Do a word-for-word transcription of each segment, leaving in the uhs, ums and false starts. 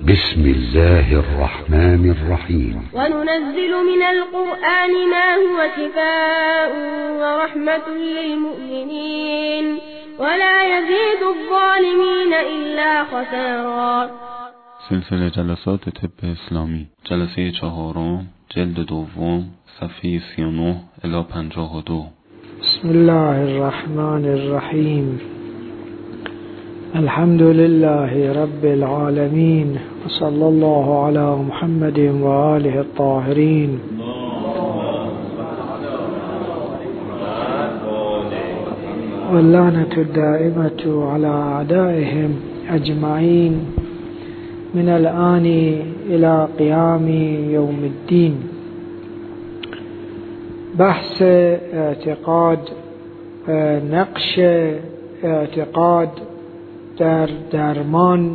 بسم الله الرحمن الرحيم. وننزل من القرآن ما هو شفاء ورحمة للمؤمنين ولا يزيد الظالمين إلا خسارا. سلسله جلسات طب اسلامی، جلسه چهارم، جلد دوم، صفحه سی و نه الی پنجاه و دو. بسم الله الرحمن الرحیم. الحمد لله رب العالمین وصلی الله علی محمد و آله الطاهرین. واللعنة الدائمة على أعدائهم أجمعين من الآن إلى قيام يوم الدين. بحث اعتقاد، نقش اعتقاد در درمان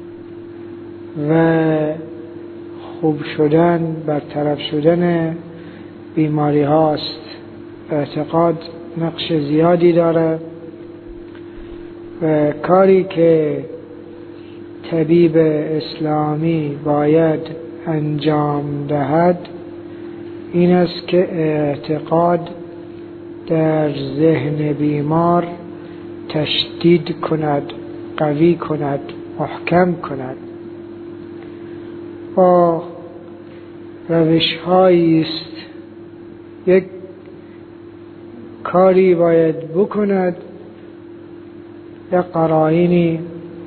و خوب شدن، برطرف شدن بیماری هاست. اعتقاد نقش زیادی داره و کاری که طبیب اسلامی باید انجام دهد این است که اعتقاد در ذهن بیمار تشدید کند، قوی کند، محکم کند. با روش هایی است. یک کاری باید بکند، یک قرائنی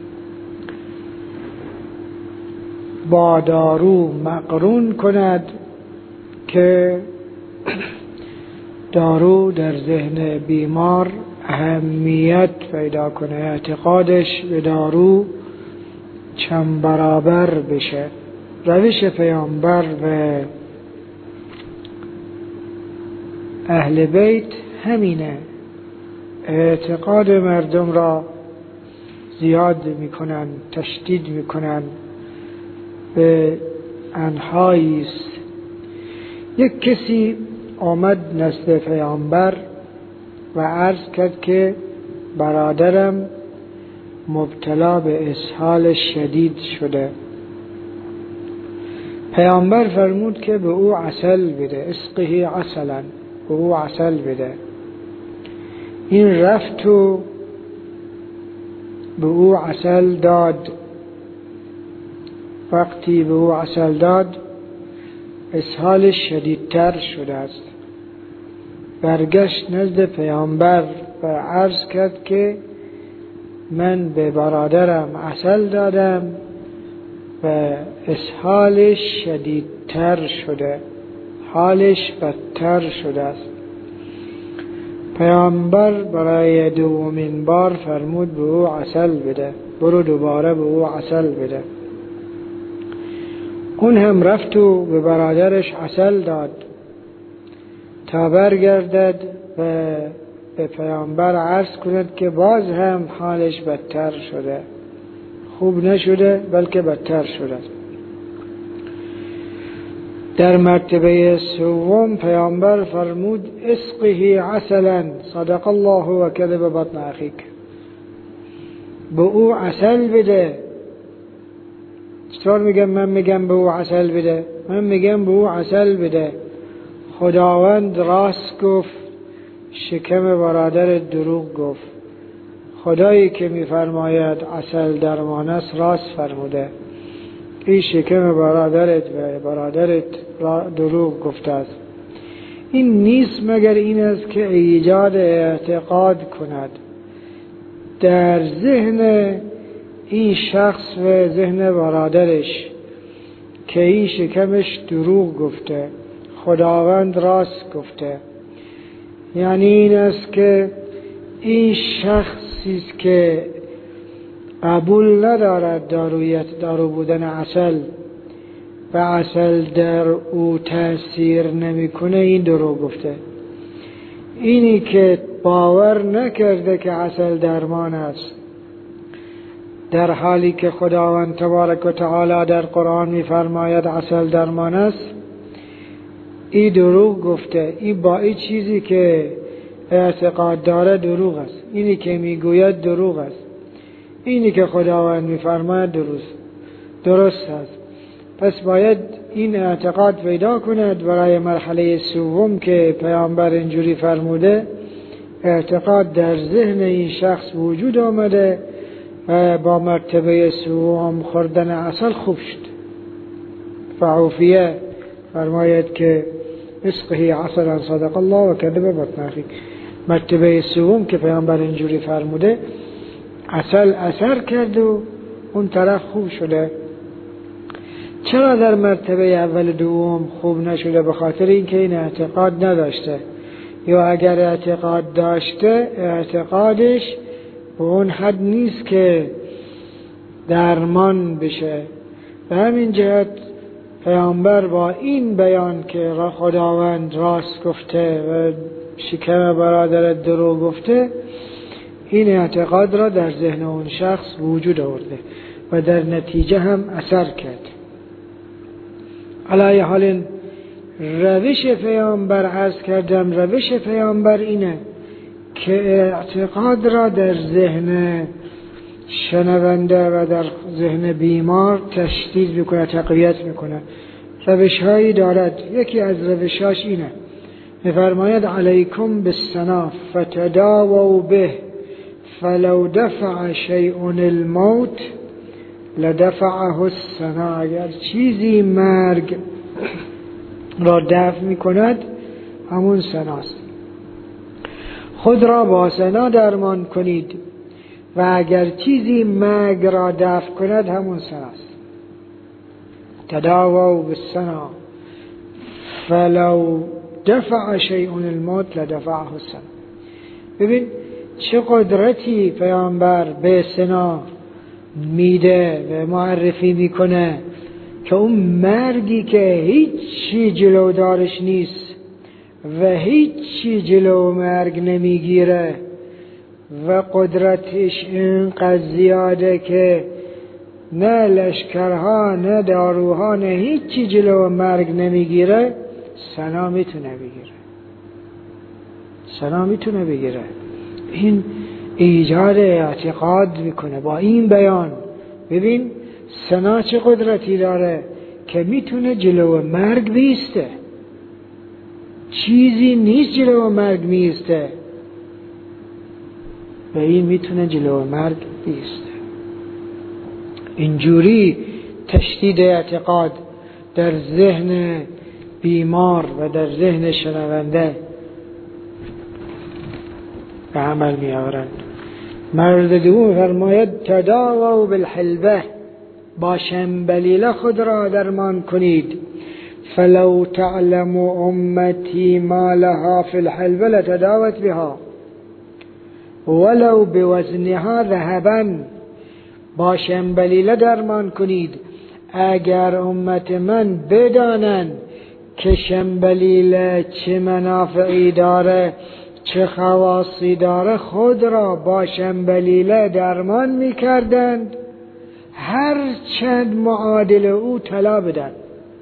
با دارو مقرون کند که دارو در ذهن بیمار اهمیت پیدا کنه، اعتقادش به دارو چند برابر بشه. روش پیامبر و اهل بیت همینه. اعتقاد مردم را زیاد میکنن، تشدید میکنن، به انحایی است. یک کسی آمد نزد پیامبر و عرض کرد که برادرم مبتلا به اسهال شدید شده. پیامبر فرمود که به او عسل بده، اسقه عسلا، به او عسل بده. این رفت و به او عسل داد. وقتی به او عسل داد اسهالش شدیدتر شده است. برگشت نزد پیامبر و عرض کرد که من به برادرم عسل دادم و اسهالش شدیدتر شده، حالش بدتر شده است. پیامبر برای دومین بار فرمود به او عسل بده، برو دوباره به او عسل بده. اون هم رفت و به برادرش عسل داد تا برگردد و به پیامبر عرض کند که باز هم حالش بدتر شده، خوب نشده بلکه بدتر شده. در مرتبه سوم پیامبر فرمود اسقه عسلا صدق الله و کذب بطن اخیک، به او عسل بده. چطور میگم؟ من میگم به او عسل بده، من میگم به او عسل بده. خداوند راست گفت، شکم برادر دروغ گفت. خدایی که میفرماید عسل درمان است راست فرموده. این شکم برادرت و برادرت دروغ گفته است. این نیست مگر این است که ایجاد اعتقاد کند در ذهن این شخص و ذهن برادرش که این شکمش دروغ گفته، خداوند راست گفته. یعنی این است که این شخصی است که قبول ندارد دارویت، دارو بودن عسل و عسل در او تأثیر نمیکنه، این دروغ گفته. اینی که باور نکرده که عسل درمان است، در حالی که خداوند تبارک و تعالی در قرآن میفرماید عسل درمان است، این دروغ گفته. این با این چیزی که اعتقاد داره دروغ است. اینی که میگوید دروغ است. اینی که خداوند میفرماید درست. درست است. پس باید این اعتقاد پیدا کند برای مرحله سوم که پیامبر اینجوری فرموده، اعتقاد در ذهن این شخص وجود آمده و با مرتبه سوم خوردن عسل خوب شد. فعوفیه فرماید که اسقه عسلا صدق الله و کذب بطن اخیک. مرتبه سوم که پیامبر اینجوری فرموده، عسل اثر کرد و اون طرف خوب شده. چرا در مرتبه اول دوم خوب نشده؟ به خاطر اینکه این اعتقاد نداشته، یا اگر اعتقاد داشته اعتقادش به اون حد نیست که درمان بشه. به همین جهت پیامبر با این بیان که را خداوند راست گفته و شکم برادر دروغ گفته، این اعتقاد را در ذهن اون شخص وجود آورده و در نتیجه هم اثر کرد. علی حال روش پیامبر عرض کردم، روش پیامبر اینه که اعتقاد را در ذهن شنونده و در ذهن بیمار تشدید میکنه، تقویت میکنه. روش هایی دارد، یکی از روشاش اینه، میفرماید علیکم بالسنا فتداووا به فلو دفع شیء الموت لدفعه السنا. اگر چیزی مرگ را دفع میکند همون سناست. خود را با سنا درمان کنید و اگر چیزی مرگ را دفع کند همون سناست. تداووا بالسنا فلو دفع شیء الموت لدفعه السنا. ببین چه قدرتی پیامبر به سنا میده و معرفی میکنه که اون مردی که هیچی جلودارش نیست و هیچی جلو مرگ نمیگیره و قدرتش اینقدر زیاده که نه لشکرها نه داروها نه هیچی جلو مرگ نمیگیره، سنا میتونه بگیره. سنا میتونه بگیره. این ایجاد اعتقاد میکنه با این بیان. ببین سنا چه قدرتی داره که میتونه جلو مرگ بیسته. چیزی نیست جلو مرگ میسته، و این میتونه جلو مرگ بیسته. اینجوری تشدید اعتقاد در ذهن بیمار و در ذهن شنونده به عمل می آورند. مورد دوم فرماید تداووا بالحلبه، با شنبلیله خود را درمان کنید. فلو تعلم امتی ما لها فی الحلبه لتداوت بها ولو بوزنها ذهبا. با شنبلیله درمان کنید. اگر امت من بدانند که شنبلیله چه منافعی داره، چه خواصی داره، خود را با شنبلیله درمان میکردند، هر چند معادل او طلا بدن.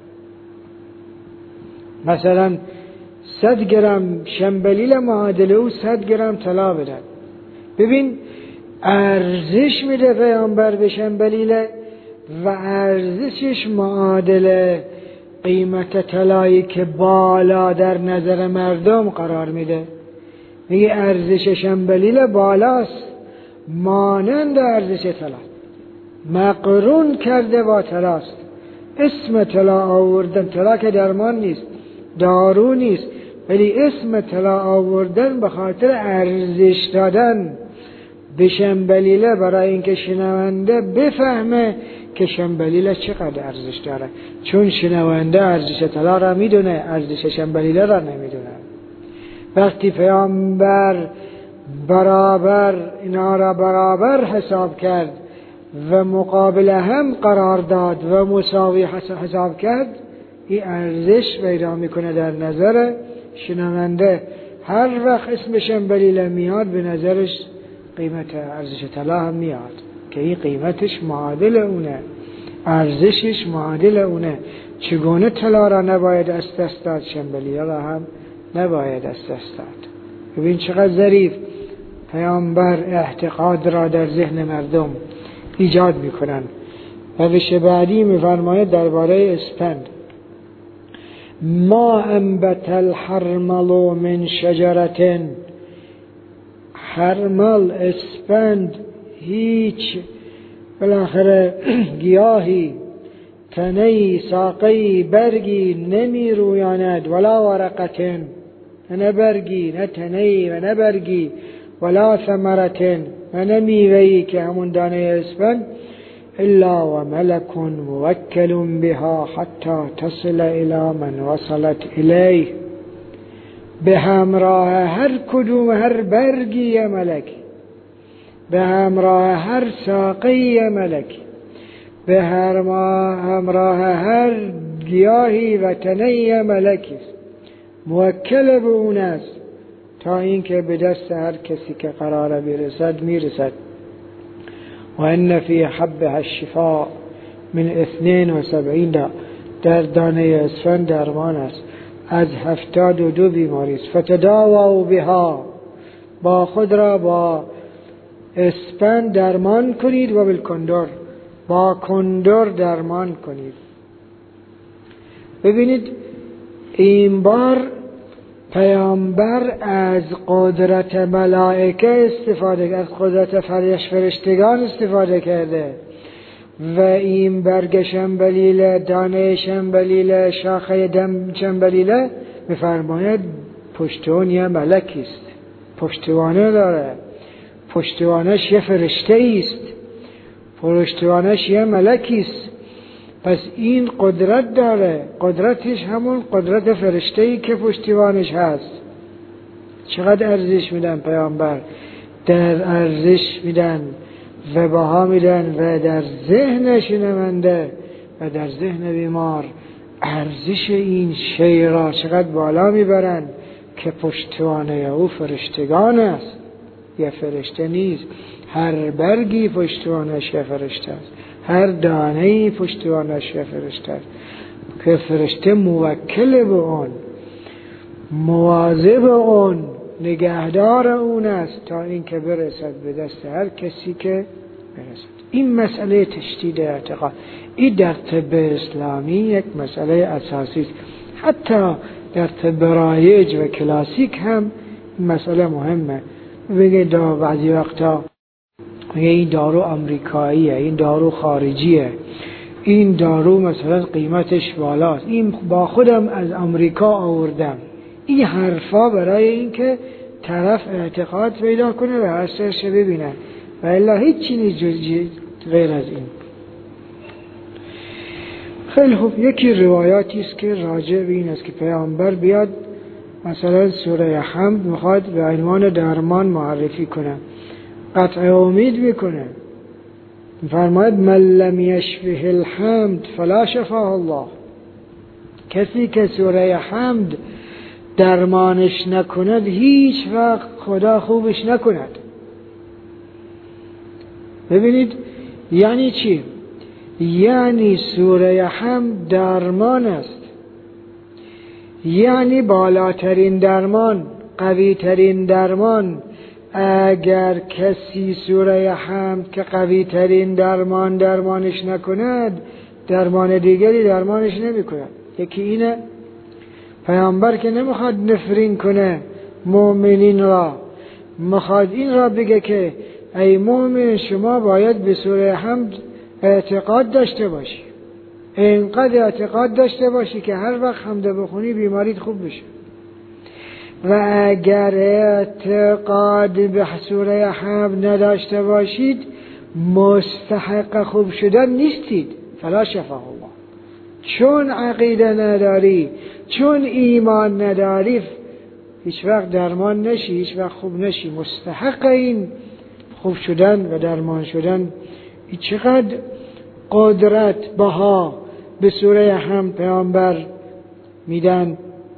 مثلا صد گرم شنبلیله معادل او صد گرم طلا بدن. ببین ارزش میده پیامبر به شنبلیله و ارزشش معادل قیمت طلایی که بالا در نظر مردم قرار میده. میگه ارزش شنبلیله بالاست، مانند ارزش طلا، مقرون کرده با طلاست. اسم طلا آوردن، طلا که درمان نیست، دارو نیست، ولی اسم طلا آوردن به خاطر ارزش دادن به شنبلیله، برای اینکه شنونده بفهمه که شنبلیله چقدر ارزش داره. چون شنونده ارزش طلا را میدونه، ارزش شنبلیله را نمیدونه. وقتی پیامبر برابر اینا را برابر حساب کرد و مقابل هم قرار داد و مساوی حساب کرد، این ارزش پیدا میکنه در نظر شنونده. هر وقت اسم شنبلیله میاد به نظرش قیمت ارزش طلا هم میاد که این قیمتش معادل اونه، ارزشش معادل اونه. چگونه طلا را نباید از دست داد، شنبلیله را هم نباید از دست داد. ببین چقدر ظریف پیامبر اعتقاد را در ذهن مردم ایجاد میکنن. روش بعدی میفرماید درباره اسپند: ما انبت الحرمل من شجرة. حرمل، اسپند، هیچ بالاخره گیاهی، تنهی، ساقی، برگی نمی رویاند، ولا ورقتن، نه برگی، نه تنهی و نه برگی، ولا ثمرتن، و نه میوهی که همون دانه اسپند، الا و ملک موکل بها حتی تصل الى من وصلت الیه. به همراه هر کدوم هر برگی ملک، به همراه هر ساقی ملک، به همراه هر گیاهی و تنه ملکی است، موکل به اون است تا اینکه به دست هر کسی که قراره برسد میرسد. و ان فی حبها الشفاء من اثنین و سبعین داء. در دانه اسفند درمان است از هفتاد و دو بیماری است. فتداووا بها، با خود را با اسپند درمان کنید، و بالکندر، با کندر درمان کنید. ببینید این بار پیامبر از قدرت ملائکه استفاده، از قدرت فرشتگان استفاده کرده و این برگ شنبلیله، دانه شنبلیله، شاخه دم شنبلیله میفرماید پشتون یه ملکی است، پشتوانه داره، پشتوانش یه فرشته است، پشتوانش یه ملکی است. پس این قدرت داره، قدرتش همون قدرت فرشته‌ای که پشتیبانش هست. چقدر ارزش میدن پیامبر، در ارزش میدن و بها میدن و در ذهن شنونده و در ذهن بیمار ارزش این شی را چقدر بالا میبرن که پشتوانه او فرشتگان است، یه فرشته نیست. هر برگی پشتوانش یه فرشته است، هر دانه‌ای پشتوانش یه فرشته است که فرشته موکل به اون، مواظب اون، نگهدار اون است تا اینکه برسد به دست هر کسی که برسد. این مسئله تشدید اعتقاد، این در طب اسلامی یک مسئله اساسی است. حتی در طب رایج و کلاسیک هم این مسئله مهمه. بگه دا بعضی وقتا این دارو امریکاییه، این دارو خارجیه، این دارو مثلا قیمتش بالاست، این با خودم از امریکا آوردم. این حرفا برای این که طرف اعتقاد پیدا کنه و اثرش ببینه، و الا هیچ چیزی غیر از این. خیلی خوب، یکی روایاتی است که راجع به این است که پیامبر بیاد مثلا سوره حمد میخواد به عنوان درمان معرفی کنه، قطع امید میکنه، فرماید من لم یشفه الحمد فلا شفاه الله. کسی که سوره حمد درمانش نکند هیچ وقت خدا خوبش نکند. ببینید یعنی چی؟ یعنی سوره حمد درمان است، یعنی بالاترین درمان، قوی ترین درمان. اگر کسی سوره حمد که قوی ترین درمان درمانش نکند، درمان دیگری درمانش نمی کند. یکی اینه، پیامبر که نمیخواد نفرین کنه مؤمنین را، میخواد این را بگه که ای مؤمن شما باید به سوره حمد اعتقاد داشته باشی، اینقدر اعتقاد داشته باشی که هر وقت حمد بخونی بیماریت خوب بشه. و اگر اعتقاد به سوره حمد نداشته باشید مستحق خوب شدن نیستید. فلا شفاه الله. چون عقیده نداری، چون ایمان نداری، هیچ وقت درمان نشی، هیچ وقت خوب نشی. مستحق این خوب شدن و درمان شدن. چقدر قدرت بها به سوره حمد پیامبر میدن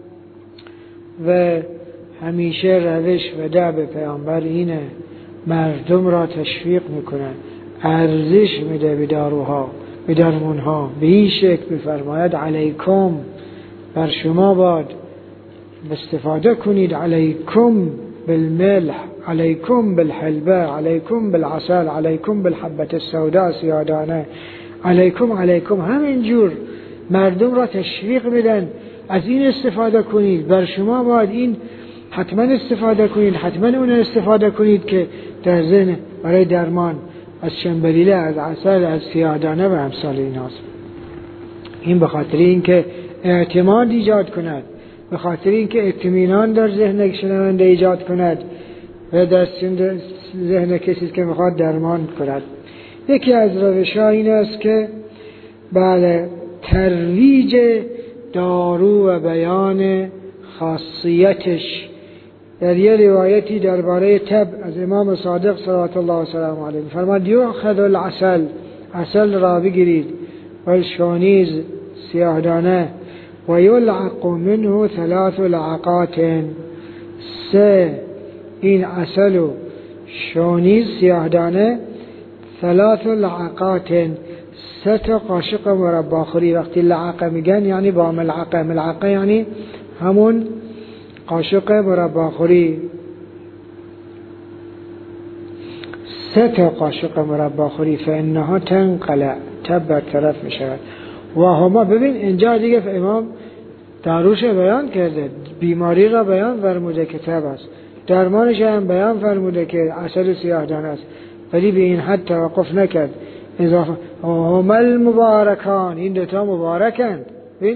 و همیشه روش و دعب پیامبر اینه، مردم را تشویق میکنن، ارزش میده به داروها، به درمونها. به این شکل بفرماید علیکم، بر شما باد استفاده کنید، علیکم بالملح، علیکم بالحلبه، علیکم بالعسل، علیکم بالحبت السوداء سیادانه، علیکم علیکم، همینجور مردم را تشویق میدن از این استفاده کنید، بر شما باید این حتما استفاده کنید، حتما اون استفاده کنید که در ذهن برای درمان از شنبلیله، از عسل، از سیاه‌دانه و امثال ایناست. این به خاطر اینکه اعتماد ایجاد کند، به خاطر اینکه اطمینان در ذهن شنونده ایجاد کند و در ذهن کسی که میخواد درمان کند. یکی از روش‌ها این است که بله ترویج دارو و بیان خاصیتش. در یه روایتی درباره تب از امام صادق صلوات الله و سلام علیه فرمود یؤخذ العسل، عسل را بگیرید، و الشونیز، سیاه‌دانه، و یلعق منه ثلاث لعقات، سه این عسل و شونیز سیاه‌دانه، ثلاث لعقات، سه تا قاشق مرباخوری. وقتی لعقه میگن یعنی با ملعقه، ملعقه یعنی همون قاشق مرباخوری، سه تا قاشق مرباخوری، فانها تنقلع، تب برطرف میشود. و هما، ببین اینجا دیگه امام داروش بیان کرده، بیماری را بیان فرموده که تب است، درمانش هم بیان فرموده که عسل سیاه‌دانه است، ولی به این حد توقف نکرد. اضافه هما المبارکان، این دوتا مبارکند. ببین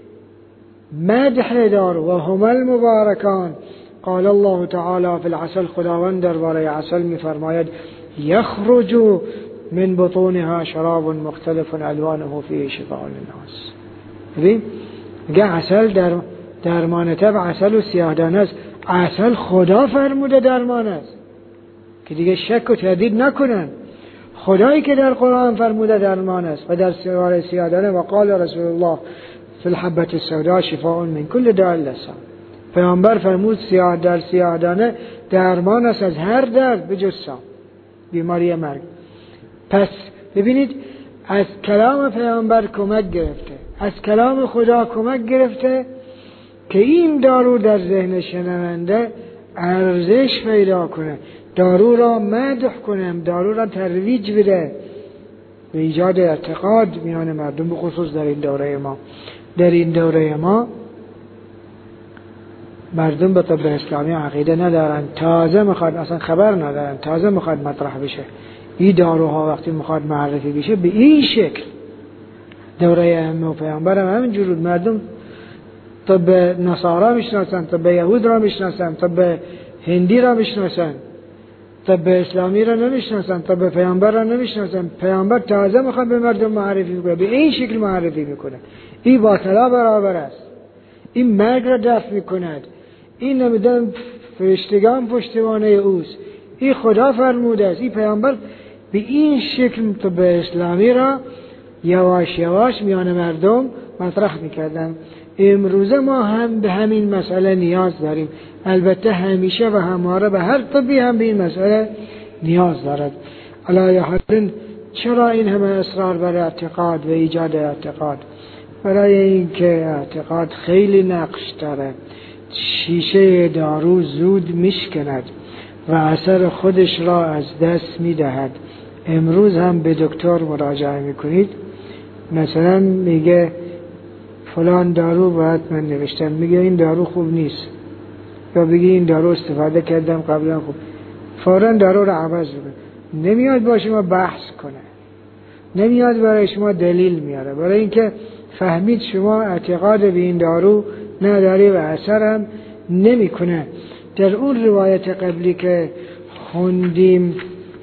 مدح دار و هما المبارکان. قال الله تعالی فی العسل، خداوند درباره عسل میفرماید یخرج من بطونها شراب مختلف الوانه فیه شفاء للناس. ببین میگه عسل در درمان تب، عسل و سیاه‌دانه است. عسل خدا فرموده درمان است که دیگه شک و تردید نکنن. خدایی که در قرآن فرموده درمان است و در سوره سیاه‌دانه و قال رسول الله فی الحبة السوداء شفاء من کل داء اللسان. پیامبر فرمود سیاه در سیاه‌دانه درمان است از هر درد به جز سام، بیماری مرگ. پس ببینید از کلام پیامبر کمک گرفته، از کلام خدا کمک گرفته که این دارو در ذهن شنونده ارزش پیدا کنه، دارو را مدح کنه، دارو را ترویج بده به ایجاد اعتقاد میان مردم، به خصوص در این دوره ما. در این دوره ما مردم به طب اسلامی عقیده ندارن، تازه میخواد، اصلا خبر ندارن، تازه میخواد مطرح بشه. این داروها وقتی میخواد معرفی بشه به این شکل، دوره ائمه و پیامبر هم همینجور بود. مردم طب نصارا میشناسن، طب یهود را میشناسن، طب هندی را میشناسن، طب اسلامی را نمیشناسن، طب پیامبر را نمیشناسن. پیامبر تازه میخواد به مردم معرفی کنه، به این شکل معرفی میکنه. این با طلا برابر است، این مرگ را دفع میکند، این نمیدن فرشتگان پشتوانه اوست، این خدا فرموده است. این پیامبر به این شکل طب اسلامی را یواش یواش میان مردم مطرح میکردن. امروزه ما هم به همین مسئله نیاز داریم. البته همیشه و همواره به هر طبی هم به این مسئله نیاز دارد. علی حال چرا این همه اصرار بر اعتقاد و ایجاد اعتقاد؟ برای اینکه اعتقاد خیلی نقش داره. شیشه دارو زود میشکند و اثر خودش را از دست میدهد. امروز هم به دکتر مراجعه میکنید، مثلا میگه فلان دارو باید من نوشتم، میگه این دارو خوب نیست، یا بگی این دارو استفاده کردم قبلا خوب، فوراً دارو رو عوض کنه. نمیاد با شما بحث کنه، نمیاد برای شما دلیل میاره، برای اینکه فهمید شما اعتقاد به این دارو نداری و اثر هم نمیکنه. در اون روایت قبلی که خوندیم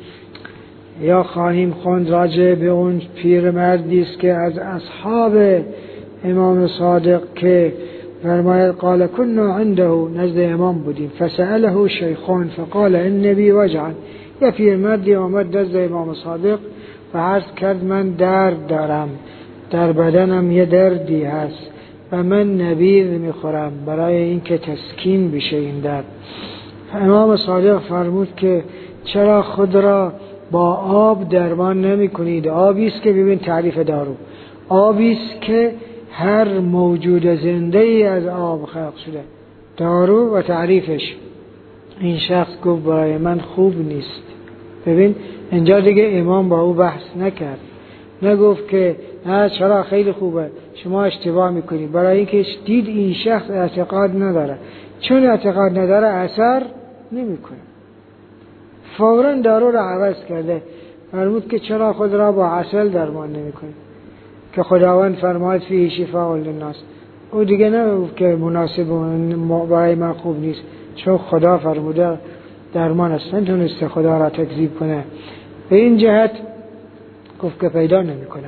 یا خواهیم خوند راجع به اون پیرمردی است که از اصحاب امام صادق که فرماید قال كنا عنده، نزد امام بودیم، فسأله شیخان فقال ان بی وجعا. یا پیرمردی آمد نزد امام صادق و عرض کرد من درد دارم، در بدنم یه دردی هست و من نبیذ میخورم برای اینکه تسکین بشه این درد. امام صادق فرمود که چرا خود را با آب درمان نمی کنید؟ آبی است که ببین تعریف دارو، آبی است که هر موجود زنده ای از آب خلق شده. دارو و تعریفش. این شخص گفت برای من خوب نیست. ببین اینجا دیگه امام با او بحث نکرد، نگفت که نه چرا خیلی خوبه شما اشتباه میکنی، برای اینکه دید این شخص اعتقاد نداره. چون اعتقاد نداره اثر نمیکنه. فوراً دارو را عوض کرده. فرمود که چرا خود را با عسل درمان نمیکنی که خداوند فرماد فیه شفاء للناس. او دیگه نه که مناسب برای من خوب نیست، چون خدا فرموده درمان است. نتونسته خدا را تکذیب کنه. به این جهت گفت که پیدا نمی کنم.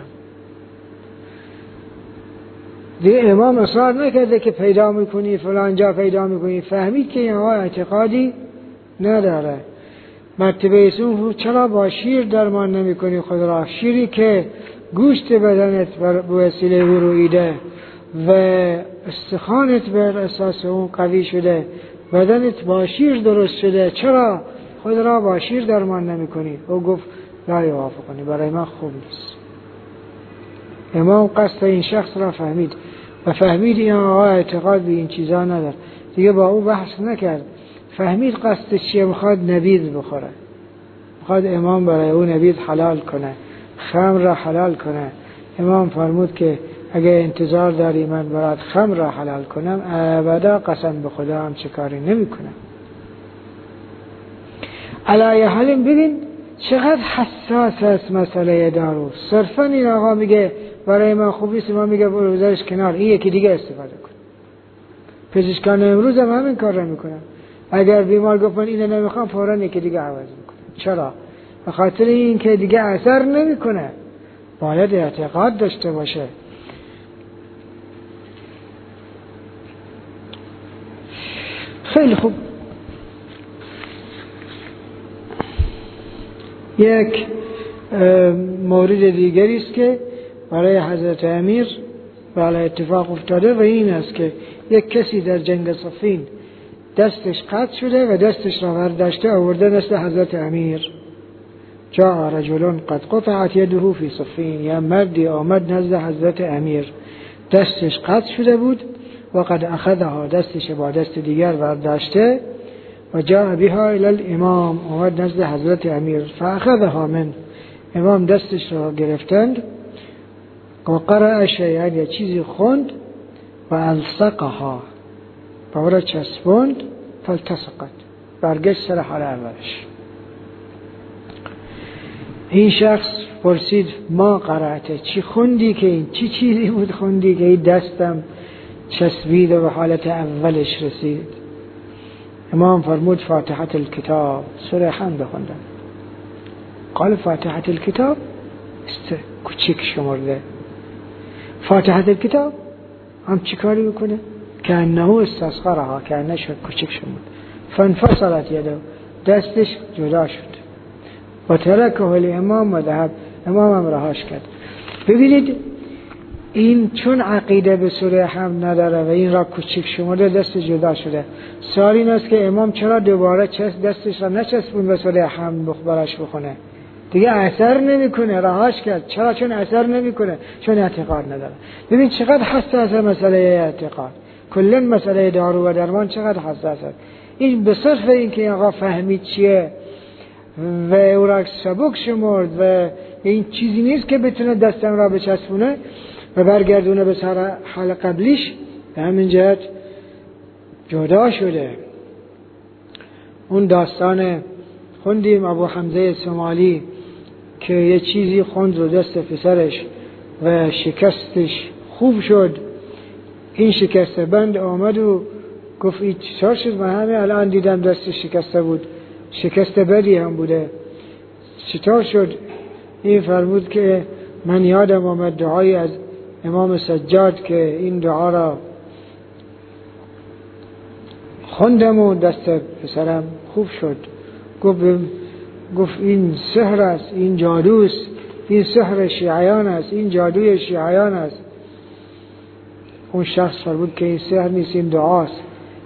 دیگه امام اصرار نکرده که پیدا میکنی فلان جا پیدا میکنی. فهمید که اینها اعتقادی نداره. مرتبه ایسون چرا با شیر درمان نمی کنی خود را؟ شیری که گوشت بدنت به وسیله او رویده و استخوانت بر اساس اون قوی شده، بدنت با شیر درست شده، چرا خود را با شیر درمان نمی کنی؟ او گفت لا یوافقنی، برای من خوب نیست. امام قصد این شخص را فهمید و فهمید این آقا اعتقاد به این چیزا نداره. دیگه با او بحث نکرد. فهمید قصد چیه، میخواد نبیذ بخوره، میخواد امام برای او نبیذ حلال کنه، خمر را حلال کنه. امام فرمود که اگه انتظار داری من برات خمر را حلال کنم، ابدا قسم به خدا هم چه کاری نمی کنم. علایه حال ببین چقدر حساس است مسئله دارو. صرفا این آقا میگه برای من خوب نیست، ما میگه برو بذارش کنار، این یکی دیگه استفاده کن. پزشکان امروز هم همین کار را میکنن. اگر بیمار گفت من اینو نمیخوام، فوراً یکی دیگه عوض میکنه. چرا؟ به خاطر این که دیگه اثر نمیکنه. باید اعتقاد داشته باشه. خیلی خوب. یک مورد دیگری است که برای حضرت امیر برای اتفاق افتاده و این است که یک کسی در جنگ صفین دستش قطع شده و دستش را برداشته آورده نزد حضرت امیر. جاء رجل قد قطعت یده فی صفین، یا مردی آمد نزد حضرت امیر دستش قطع شده بود و قد اخذها، دستش با دست دیگر برداشته و جاء بها الى الامام، آمد نزد حضرت امیر فاخذها من، امام دستش را گرفتند و قرأ شیئا، یا چیزی خوند و الصقها، باورا چسبوند، فالتصقت، برگشت سر حال اولش. این شخص پرسید ما قرأته، چی خوندی که این چی چیزی بود خوندی که این دستم چسبید و به حالت اولش رسید؟ امام فرمود فاتحة الكتاب، سوره حمد خوندم. قال فاتحة الكتاب است کوچک شمرده. فاتحة الكتاب هم چی کاری میکنه؟ که انه استصغرها، که انه شد کوچک شمرد. فانفصلت یده، دستش جدا شد و ترکه الامام و ذهب، امام هم رهاش کرد. ببینید این چون عقیده به سوره حمد نداره و این را کوچک شمرده، دست جدا شده. سوال این است که امام چرا دوباره چست دستش را نچسبون به سوره حمد بخبرش بخونه؟ دیگه اثر نمیکنه، رهاش کرد. چرا؟ چون اثر نمیکنه، چون اعتقاد نداره. ببین چقدر حساس مسئله اعتقاد. کلا مسئله دارو و درمان چقدر حساس است. این به صرف این که آقا فهمید چیه و او را سبک شمرد و این چیزی نیست که بتونه دستم را بچسبونه و برگردونه به سر حال قبلیش، به همین جهت جدا شده. اون داستان خوندیم ابو حمزه سومالی که یه چیزی خوند رو دست پسرش و شکستش خوب شد. این شکسته بند آمد و گفت این چطور شد؟ من همه الان دیدم دستش شکسته بود، شکست بدی هم بوده، چطور شد؟ این فرمود که من یادم آمد دعایی از امام سجاد که این دعا را خوندم و دست پسرم خوب شد. گفت گفت این سحر است، این جادوست، این سحر شیعیان است، این جادوی شیعیان است. اون شخص فرمود که این سحر نیست، این دعاست.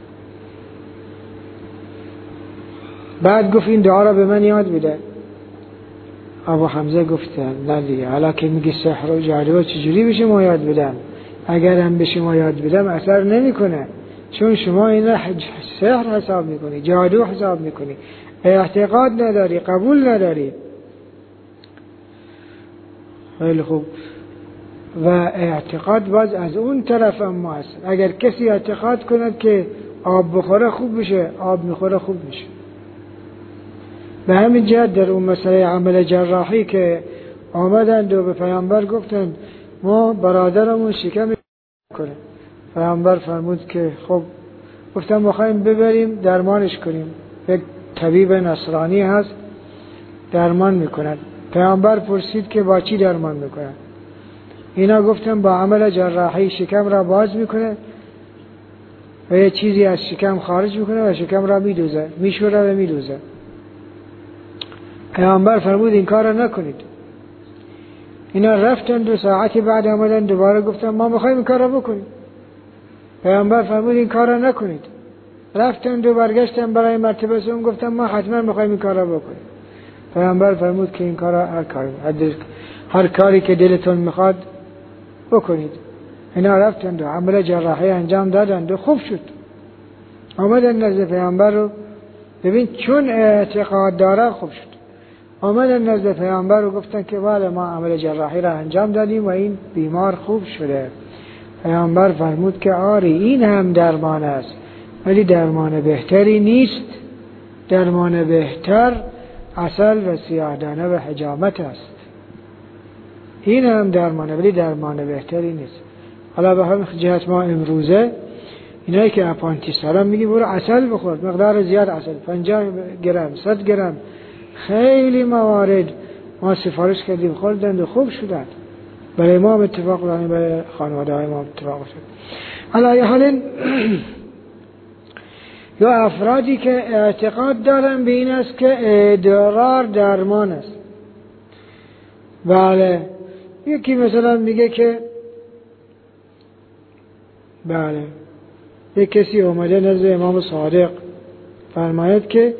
بعد گفت این دعا را به من یاد بده. ابو حمزه گفت نه دیگه، حالا که میگی سحر و جادو چجوری به شما یاد بدم؟ اگر هم به شما یاد بدم اثر نمیکنه، چون شما این را سحر حساب میکنی، جادو حساب میکنی، اعتقاد نداری، قبول نداری. خیلی خوب. و اعتقاد باز از اون طرف اما هست. اگر کسی اعتقاد کند که آب بخوره خوب بشه، آب میخوره خوب میشه. به همین جهت در اون مسئله عمل جراحی که آمدند و به پیامبر گفتند ما برادرمون شکم کنه، پیامبر فرمود که خب، گفتم میخوایم ببریم درمانش کنیم، یک طبیب نصرانی هست درمان میکند. پیامبر پرسید که با چی درمان میکنه؟ اینا گفتن با عمل جراحی شکم را باز میکنه و یه چیزی از شکم خارج میکنه و شکم را میدوزه، میشوره و میدوزه. پیامبر فرمود این کار را نکنید. اینا رفتن، دو ساعتی بعد آمدن دوباره گفتن ما میخوایم این کار را بکنیم. پیامبر فرمود این کار را نکنید. رفتن دو برگشتن برای مرتبه سوم گفتن ما حتما میخوایم این کار را بکنیم. پیامبر فرمود که این کار را هر کاری هر کاری که دلتون میخواد بکنید. اینا رفتند و عمل جراحی انجام دادند و خوب شد. آمدن نزد پیامبر رو ببین چون اعتقاد داره خوب شد. آمدن نزد پیامبر رو گفتن که بله ما عمل جراحی را انجام دادیم و این بیمار خوب شده. پیامبر فرمود که آری این هم درمان است ولی درمان بهتری نیست. درمان بهتر عسل و سیاه‌دانه و حجامت است. این هم درمانه ولی درمان بهتری نیست. حالا به همین جهت ما امروزه اینایی که اپاندیس‌ها میگی برو عسل بخور، مقدار زیاد عسل، پنجاه گرم، صد گرم. خیلی موارد ما سفارش کردیم خوردند و خوب شدند. برای ما اتفاق داریم، برای خانواده های ما اتفاق شد. حالا یه حال یا افرادی که اعتقاد دارن به این است که ادرار درمان است. بله یکی مثلا میگه که بله یک کسی اومده نزد امام صادق فرماید که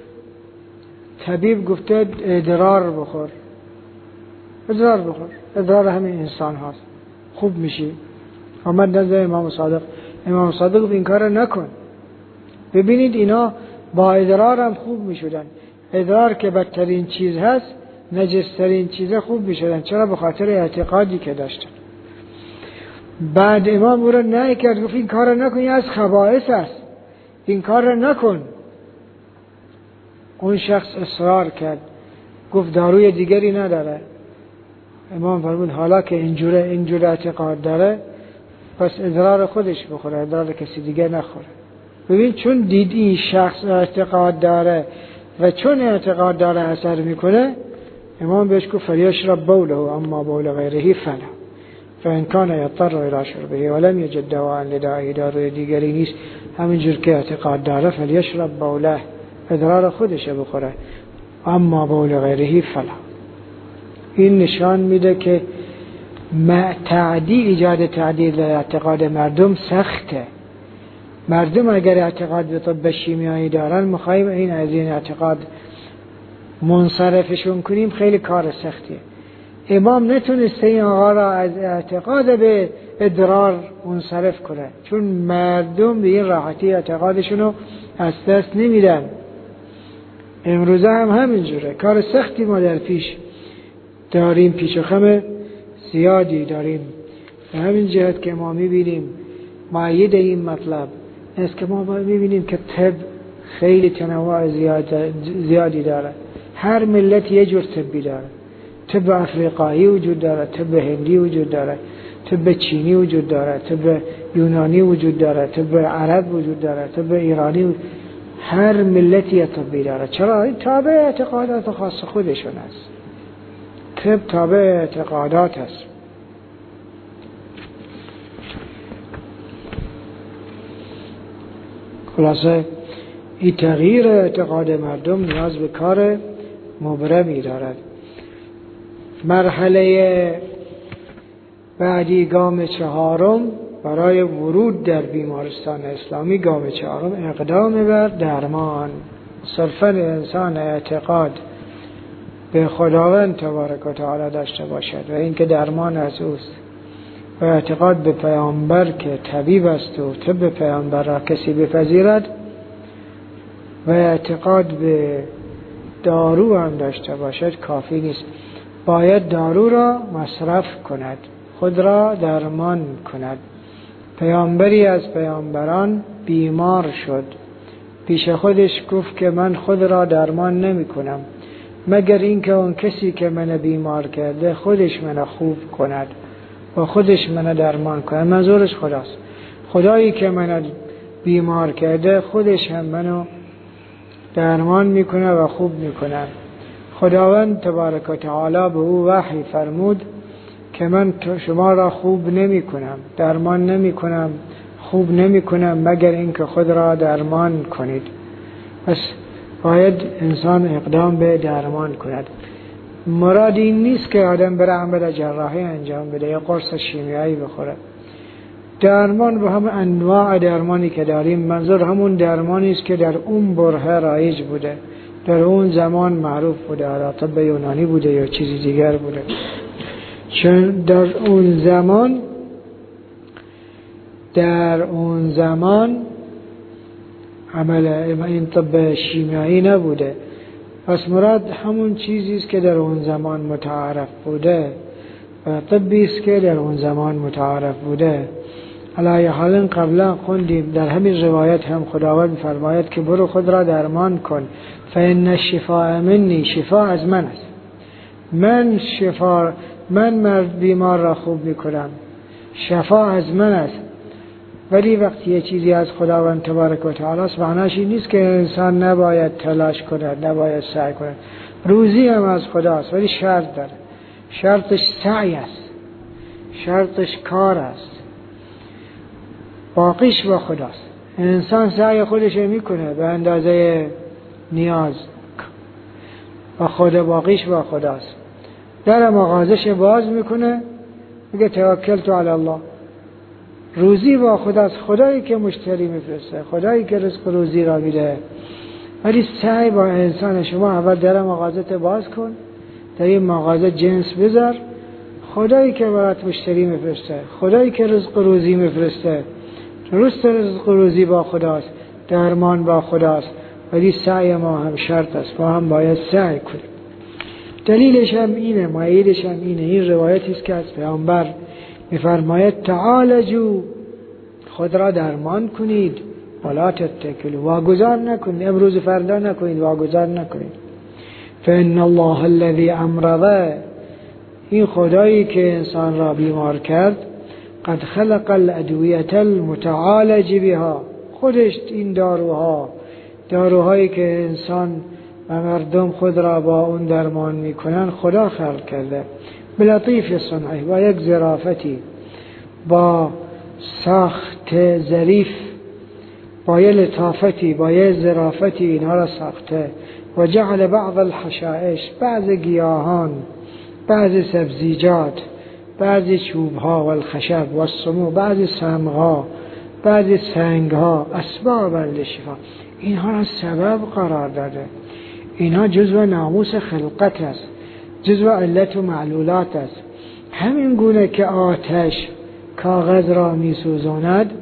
طبیب گفته ادرار بخور، ادرار بخور، ادرار همین انسان هاست خوب میشی. آمد نزد امام صادق، امام صادق گفت این کار نکن. ببینید اینا با ادرار هم خوب میشدن. ادرار که بدترین چیز هست، نجسترین چیزه خوب میشدن. چرا؟ به خاطر اعتقادی که داشتن. بعد امام او را نهی کرد، گفت این کار را نکن، این از خبائث است، این کار را نکن. اون شخص اصرار کرد، گفت داروی دیگری نداره. امام فرمود حالا که اینجوره اینجوره اعتقاد داره پس ادرار خودش بخوره، ادرار کسی دیگه نخوره. ببین چون دید این شخص اعتقاد داره و چون اعتقاد داره اثر میکنه، امام بهش گفت فلیشرب بوله اما بول غیره فلا فان کان یضطر الی شربه ولم یجد دواء لدائه، داروی دیگری نیست، همینجور که اعتقاد داره فلیشرب بوله، ادرار خودش بخوره، اما بول غیره فلا. این نشان میده که تعدیل ایجاد تعدیل در اعتقاد مردم سخته. مردم اگر اعتقاد به طب شیمیایی دارن میخوایم این از این اعتقاد منصرفشون کنیم، خیلی کار سختیه. امام نتونسته این آقا را از اعتقاد به ادرار منصرف کنه، چون مردم به این راحتی اعتقادشونو از دست نمیدن. امروزه هم همینجوره، کار سختی ما در پیش داریم، پیش و خم زیادی داریم. به همین جهت که ما میبینیم مایه این مطلب است که ما میبینیم که طب خیلی تنوع زیاد زیادی داره. هر ملت یه جور طبی داره. طب افریقایی وجود داره، طب هندی وجود داره، طب چینی وجود داره، طب یونانی وجود داره، طب عرب وجود داره، طب ایرانی وجود. هر ملتی یه طبی داره. چرا؟ این تابع اعتقادات خاص خودشون است. طب تابع اعتقادات است. خلاصه این تغییر اعتقاد مردم نیاز به کار مبرمی دارد. مرحله بعدی گام چهارم برای ورود در بیمارستان اسلامی، گام چهارم اقدام بر درمان. صرفاً انسان اعتقاد به خداوند تبارک و تعالی داشته باشد و اینکه درمان از اوست و اعتقاد به پیامبر که طبیب است و طب پیامبر را کسی بپذیرد و اعتقاد به دارو هم داشته باشد کافی نیست. باید دارو را مصرف کند، خود را درمان کند. پیامبری از پیامبران بیمار شد، پیش خودش گفت که من خود را درمان نمی کنم مگر اینکه اون کسی که من بیمار کرده خودش من خوب کند و خودش من درمان کند. منظورش خداست. خدایی که من بیمار کرده خودش هم منو درمان میکنه و خوب میکنه. خداوند تبارک و تعالی به او وحی فرمود که من شما را خوب نمی کنم، درمان نمی کنم، خوب نمی کنم مگر اینکه خود را درمان کنید. پس باید انسان اقدام به درمان کند. مراد این نیست که آدم بره عمل جراحی انجام بده یا قرص شیمیایی بخوره. درمان به هم انواع درمانی که داریم، منظور همون درمانی است که در اون بره رایج بوده، در اون زمان معروف بوده، حالا طب یونانی بوده یا چیزی دیگر بوده. چون در اون زمان در اون زمان عمل این طب شیمیایی نبوده. پس مراد همون چیزی است که در اون زمان متعارف بوده و طبی است که در اون زمان متعارف بوده. علی حال قبلا خوندیم در همین روایت هم خداوند فرماید که برو خود را درمان کن، فإن الشفاء منی، شفا از من است، من شفا من مرد بیمار را خوب میکنم، شفا از من است. ولی وقتی یه چیزی از خداوند تبارک و تعالی است معناش این نیست که انسان نباید تلاش کند، نباید سعی کند. روزی هم از خداست ولی شرط داره، شرطش سعی است، شرطش کار است، باقیش با خداست. انسان سعی خودش میکنه به اندازه نیاز و خود باقیش با خداست. در مغازش باز میکنه میگه توکلت علی الله، روزی با خداست، خدایی که مشتری میفرسته، خدایی که رزق روزی را میده. ولی سعی با انسان، شما اول در مغازت باز کن، در این مغازه جنس بذار، خدایی که برات مشتری میفرسته، خدایی که رزق روزی میفرسته، درست رزق روزی با خداست، درمان با خداست، ولی سعی ما هم شرط است، ما هم باید سعی کنیم. دلیلش هم اینه، معیدش هم اینه. این روایتی است که از پیامبر میفرماید تعالجوا، خود را درمان کنید، ولا تتکلوا، واگذار نکنید، امروز فردا نکنید، واگذار نکنید. فإن الله الذي امرض، این خدایی که انسان را بیمار کرد، قد خلق الادویة المتعالج بها، خودش این داروها، داروهایی که انسان و مردم خود را با اون درمان میکنن خدا خلق کرده. بلطیف صنعه، با یک ظرافتی، با ساخت ظریف، با یک لطافتی، با یک ظرافتی اینها را ساخته. و جعل بعض الحشائش، بعض گیاهان، بعض سبزیجات، بعض چوبها و الخشب و السمو، بعض سمها، بعض سنگها، اسبابا للشفا، اینها را سبب قرار داده. اینها جزو ناموس خلقت است، جزو علت و معلولات است. همین گونه که آتش کاغذ را می سوزاند،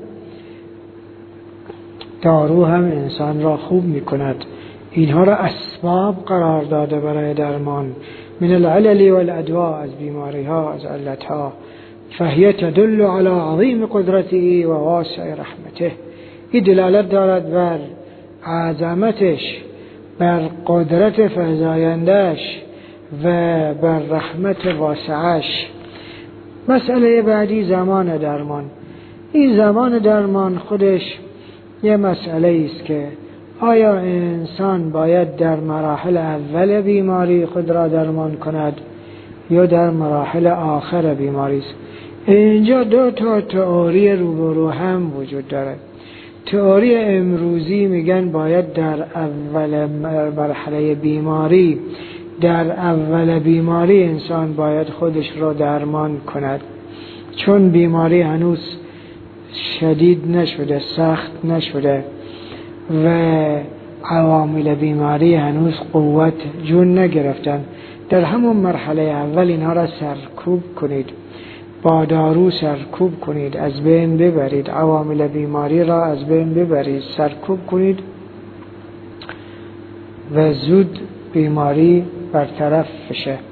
دارو هم انسان را خوب می کند. اینها را اسباب قرار داده برای درمان، من العلل والادواء، از بیماری ها، از علت ها. فهی تدل على عظیم قدرته و واسع رحمته، این دلالت دارد بر عظمتش، بر قدرت فزایندش و بر رحمت واسعش. مسئله بعدی زمان درمان. این زمان درمان خودش یه مسئله است که آیا انسان باید در مراحل اول بیماری خود را درمان کند یا در مراحل آخر بیماری است. اینجا دو تا تئوری روبرو هم وجود داره. تئوری امروزی میگن باید در اول مرحله بیماری، در اول بیماری انسان باید خودش را درمان کند، چون بیماری هنوز شدید نشده، سخت نشده و عوامل بیماری هنوز قوت جون نگرفتن. در همون مرحله اول اینها را سرکوب کنید، با دارو سرکوب کنید، از بین ببرید، عوامل بیماری را از بین ببرید، سرکوب کنید و زود بیماری برطرف بشه.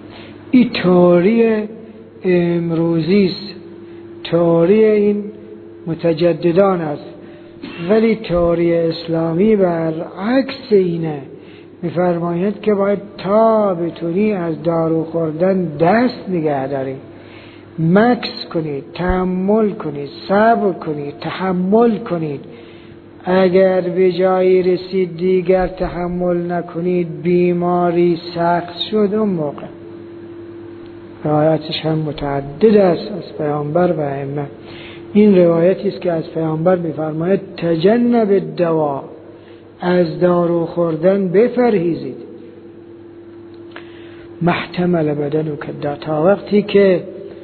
این تئوری امروزی است، تئوری این متجددان است، ولی تئوری اسلامی برعکس اینه، میفرماید که باید تا بتونی از دارو خوردن دست نگه داری، مکث کنید، تحمل کنید، صبر کنید، تحمل کنید. اگر به جایی رسید دیگر تحمل نکنید، بیماری سخت شد، اون موقع. روایتش هم متعدد است از پیامبر و ائمه. این روایتی است که از پیامبر می‌فرماید تجنب الدوا، از دارو خوردن بپرهیزید. محتمل بدن و کدا، تا وقتی که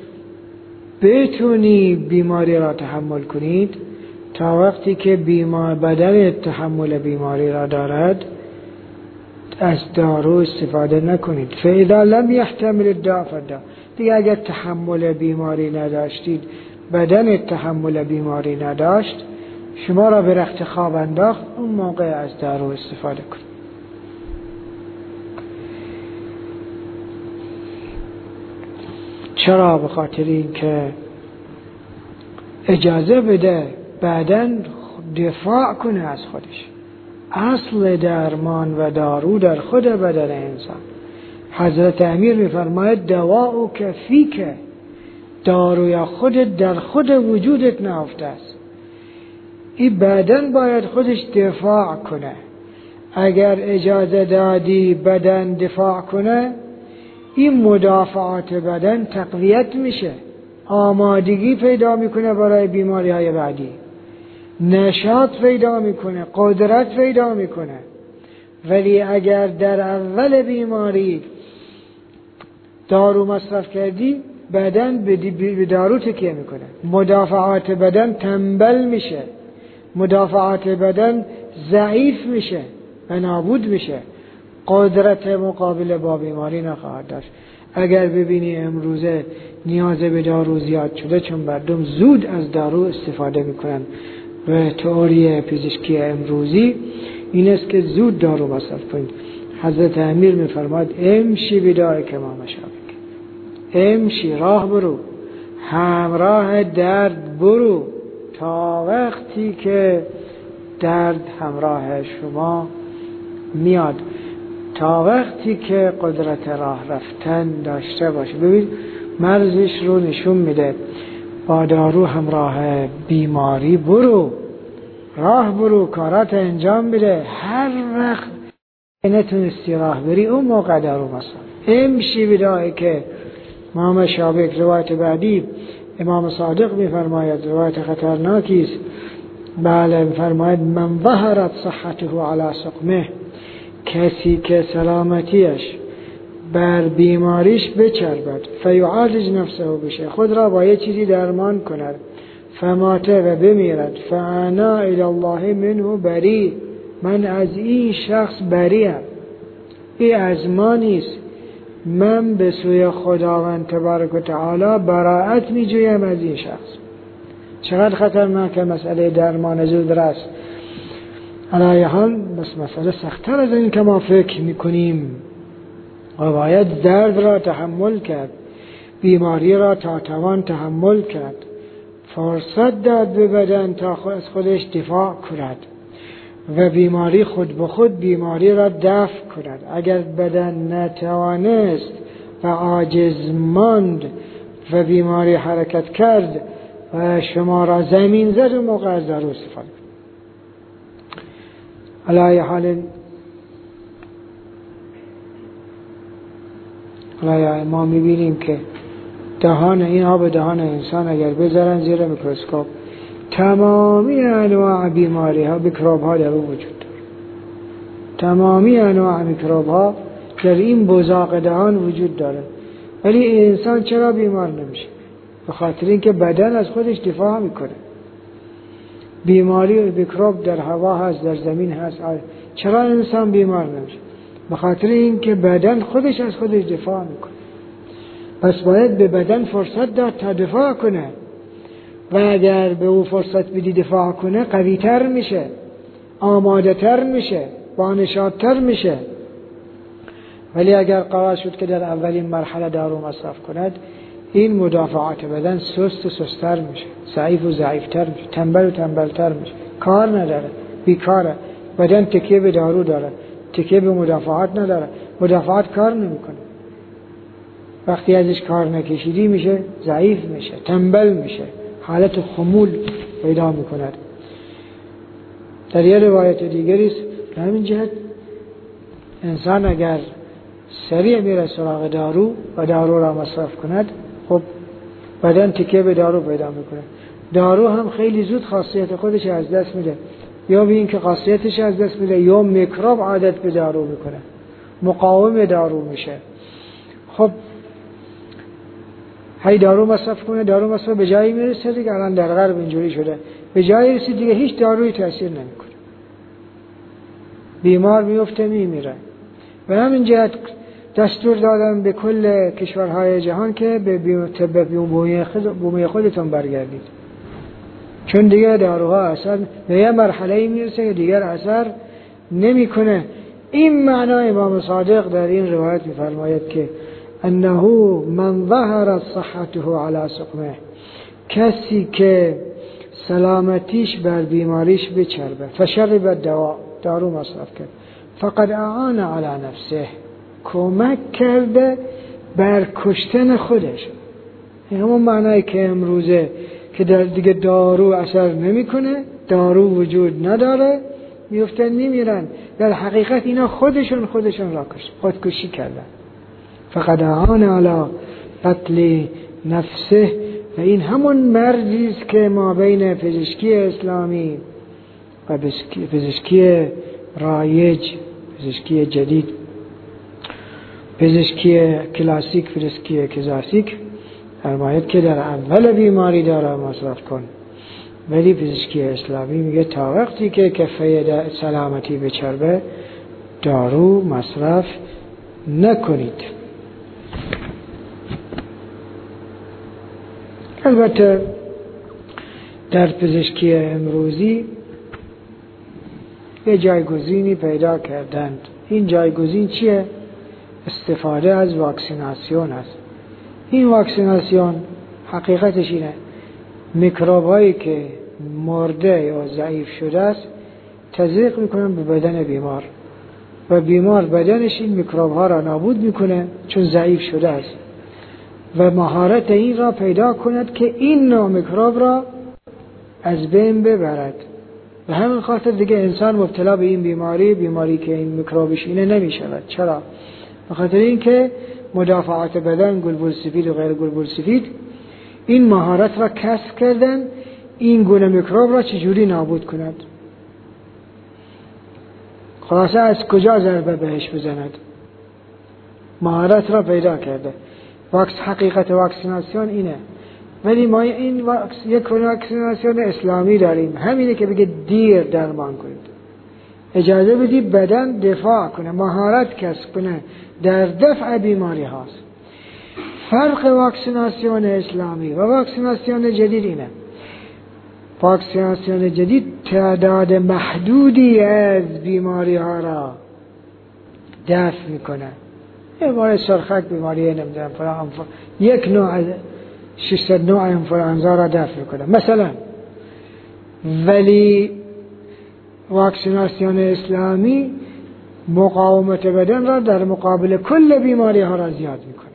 بتونی بیماری را تحمل کنید، تا وقتی که بیمار بدن تحمل بیماری را دارد، از دارو استفاده نکنید. فاذا لم يحتمل الداء فالداء، دیگه اگر تحمل بیماری نداشتید، بدن تحمل بیماری نداشت، شما را به رخت خواب انداخت، اون موقع از دارو استفاده کنید. چرا؟ به خاطر این که اجازه بده بدن دفاع کنه از خودش. اصل درمان و دارو در خود بدن انسان. حضرت امیر میفرماید دواء فیک، داروی خودت در خود وجودت نهفته است. این بدن باید خودش دفاع کنه. اگر اجازه دادی بدن دفاع کنه، این مدافعات بدن تقویت میشه، آمادگی پیدا میکنه برای بیماری های بعدی، نشاط پیدا میکنه، قدرت پیدا میکنه. ولی اگر در اول بیماری دارو مصرف کردی، بدن به دارو تکیه میکنه، مدافعات بدن تنبل میشه، مدافعات بدن ضعیف میشه و نابود میشه، قدرت مقابله با بیماری نخواهد داشت. اگر ببینی امروزه نیاز به دارو زیاد شده، چون مردم زود از دارو استفاده میکنن و تئوری پزشکی امروزی این است که زود دارو مصرف کنید. حضرت امیر میفرماد امشی بدای که ما مشابک، امشی راه برو، همراه درد برو، تا وقتی که درد همراه شما میاد، تا وقتی که قدرت راه رفتن داشته باشه. ببین مرزش رو نشون میده، با دارو همراه بیماری برو، راه برو، کارات انجام بده. هر وقت نتونستی راه بری، اون موقع دارو مصرف. امشی بدایی که ما مشابک. روایت بعدی امام صادق میفرماید، روایت خطرناکی است، بله میفرماید من ظهرت صحته علی سقمه، کسی که سلامتیش بر بیماریش بچربد، فیعالج نفسه بشه، خود را با یه چیزی درمان کند، فماته و بمیرد، فانا الی الله منه بری، من از این شخص بریم، این از ما نیست، من به سوی خداوند تبارک و تعالی براءت می جویم از این شخص. چقدر خطرناک مسئله درمان زودرس. علیه حال بس مسئله سخت‌تر از این که ما فکر میکنیم و باید درد را تحمل کرد، بیماری را تا توان تحمل کرد، فرصت داد به بدن تا از خودش دفاع کند و بیماری خود به خود بیماری را دفع کند. اگر بدن نتوانست و عاجز ماند و بیماری حرکت کرد و شما را زمین زد، و موقع از دارو استفاده کنید. علی حال علی ما میبینیم که دهان اینها به دهان انسان اگر بذارن زیر میکروسکوپ، تمامی انواع بیماری ها، میکروب ها در اون وجود داره. تمامی انواع میکروب ها در این بزاق دهان وجود داره. ولی انسان چرا بیمار نمیشه؟ به خاطر اینکه بدن از خودش دفاع میکنه. بیماری و میکروب در هوا هست، در زمین هست. چرا انسان بیمار نمیشه؟ به خاطر اینکه بدن خودش از خودش دفاع میکنه. پس باید به بدن فرصت داد تا دفاع کنه، و اگر به او فرصت بدی دفاع کنه، قوی تر میشه، آماده تر میشه، با نشاط تر میشه. ولی اگر قرار شد که در اولین مرحله دارو مصرف کند، این مدافعات بدن سست و سستر میشه، ضعیف و ضعیفتر میشه، تنبل و تنبلتر میشه، کار نداره، بیکاره. بدن تکیه به دارو داره، تکیه به مدافعات نداره، مدافعات کار نمیکنه. وقتی ازش کار نکشیدی میشه ضعیف میشه، تنبل میشه، حالت خمول پیدا میکند. در یه روایت دیگری است به همین جهت انسان اگر سریع میره سراغ دارو و دارو را مصرف کند، خب بدن تکیه به دارو پیدا میکنه. دارو هم خیلی زود خاصیت خودش از دست میده، یا به این که خاصیتش از دست میده یا میکروب عادت به دارو میکنه، مقاوم دارو میشه. خب هی دارو مصرف کنه، دارو مصرف به جایی میرسه دیگه، الان در غرب اینجوری شده، به جایی رسید دیگه هیچ دارویی تاثیر نمیکنه، بیمار میفته میمیره. به همین جهت دستور دادم به کل کشورهای جهان که به طب بومی خودتون برگردید، چون دیگه داروها اثر به یه مرحله میرسه که دیگر اثر نمیکنه. این معنای امام صادق در این روایت میفرماید که انه من ظهرت صحته علی سقمه، کسی که سلامتیش بر بیماریش بچربه، فشرب دوا، دارو مصرف کرد، فقد اعان علی نفسه، کمک کرده بر کشتن خودش. این همون معنایی که امروزه که در دیگه دارو اثر نمیکنه، دارو وجود نداره، میفتن میمیرن. در حقیقت اینا خودشون خودشون را کشت، خودکشی کردن. فقد اعان علی قتل نفسه. و این همون مرزی است که ما بین پزشکی اسلامی و پزشکی رایج، پزشکی جدید، پزشکی کلاسیک، پزشکی کلاسیک فرماید که در اول بیماری دارو مصرف کن، ولی پزشکی اسلامی میگه تا وقتی که کفه سلامتی بچربه دارو مصرف نکنید. البته در پزشکی امروزی یه جایگزینی پیدا کردند. این جایگزین چیه؟ استفاده از واکسیناسیون است. این واکسیناسیون حقیقتش اینه، میکروب هایی که مرده یا ضعیف شده است تزریق میکنن به بدن بیمار و بیمار بدنش این میکروب ها را نابود میکنه چون ضعیف شده است و مهارت این را پیدا کند که این نوع میکروب را از بین ببرد. به همین خاطر دیگه انسان مبتلا به این بیماری بیماری که این میکروبش اینه نمیشود. چرا؟ به خاطر اینکه مدافعات بدن، گلبول سفید و غیر گلبول سفید، این مهارت را کسب کردن این گونه میکروب را چجوری نابود کند. خلاصه از کجا ضربه بهش بزند، مهارت را پیدا کرده. واکس حقیقت واکسیناسیون اینه. ولی ما این واکس یک واکسیناسیون اسلامی داریم، همینه که بگه دیر درمان کنید، اجازه بدید بدن دفاع کنه، مهارت کسب کنه در دفع بیماری هاست. فرق واکسیناسیون اسلامی و واکسیناسیون جدید اینه، واکسیناسیون جدید تعداد محدودی از بیماری ها را دفع میکنه. بیماری سرخک، بیماری نمیدونم فلان، یک نوع از ششصد نوع انفلانزا را دفع میکنه مثلا. ولی واکسیناسیون اسلامی مقاومت بدن را در مقابل کل بیماری ها را زیاد میکنه،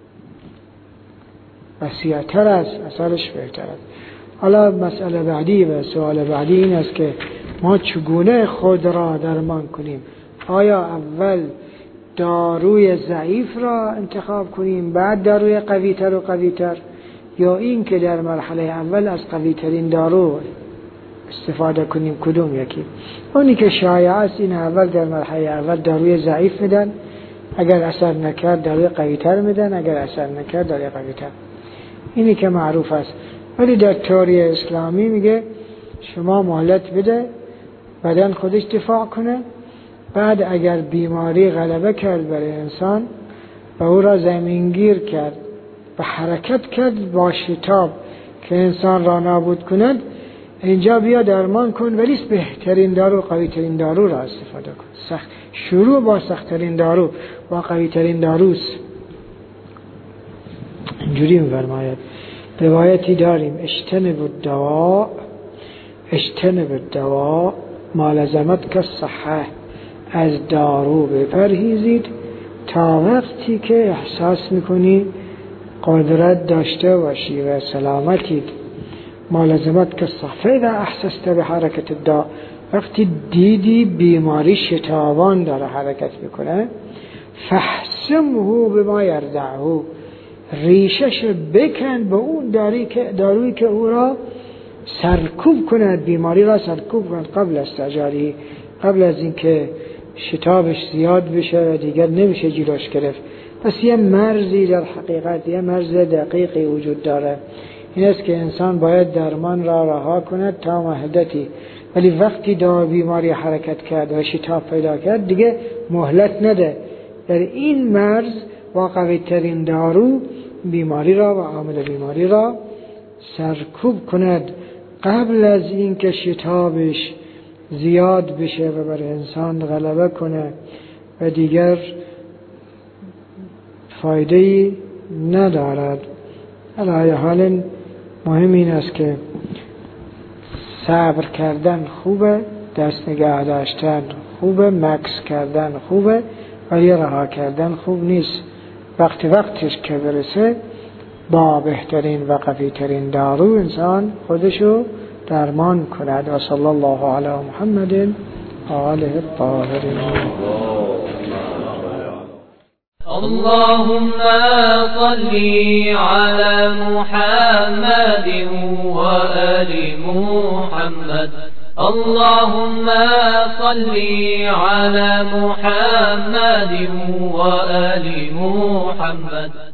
وسیع‌تر است، اثرش بهتر است. حالا مسئله بعدی و سوال بعدی این است که ما چگونه خود را درمان کنیم. آیا اول داروی ضعیف را انتخاب کنیم بعد داروی قوی تر و قوی تر، یا این که در مرحله اول از قوی ترین دارو استفاده کنیم؟ کدوم یکی؟ اونی که شایع است این اول در مرحله اول داروی ضعیف میدن، اگر اثر نکرد داروی قوی تر میدن، اگر اثر نکرد داروی قوی تر. اینی که معروف است. ولی در تئوری اسلامی میگه شما مهلت بده بدن خودش دفاع کنه، بعد اگر بیماری غلبه کرد برای انسان و او را زمینگیر کرد و حرکت کرد با شتاب که انسان را نابود کند، اینجا بیا درمان کن، ولی بهترین دارو قوی ترین دارو را استفاده کن. سخت شروع با سخت ترین دارو و قوی ترین داروست. اینجوری می‌فرماید. روایتی داریم اجتنب الدواء اجتنب الدواء ما لزمت که صحه، از دارو بپرهیزید تا وقتی که احساس میکنی قدرت داشته باشی و سلامتید. ما لزمت که صحه و احسست به حرکت الداء، وقتی دیدی بیماری شتابان داره حرکت میکنه، فحسمه بما یردعه، ریشش بکن به اون دارویی که دارویی که او را سرکوب کند، بیماری را سرکوب کند قبل استعجالی، قبل از اینکه شتابش زیاد بشه و دیگر نمیشه جلوش گرفت. پس یه مرزی در حقیقت، یه مرز دقیقی وجود داره. این است که انسان باید درمان را رها کند تا مهلتی، ولی وقتی دار بیماری حرکت کرد و شتاب پیدا کرد دیگه مهلت نده. در این مرز با قوی ترین دارو بیماری را و عامل بیماری را سرکوب کند قبل از اینکه شتابش زیاد بشه و بر انسان غلبه کنه و دیگر فایده‌ای ندارد. علی حال مهم این است که صبر کردن خوبه، دست نگه داشتن خوبه، مکس کردن خوبه، ولی رها کردن خوب نیست. وقتی وقتش که برسه با بهترین و قوی ترین دارو انسان خودشو درمان کند. و صلی الله علی محمد و آله الطاهرین. اللهم صل على محمد وآل محمد. اللهم صل على محمد وآل محمد.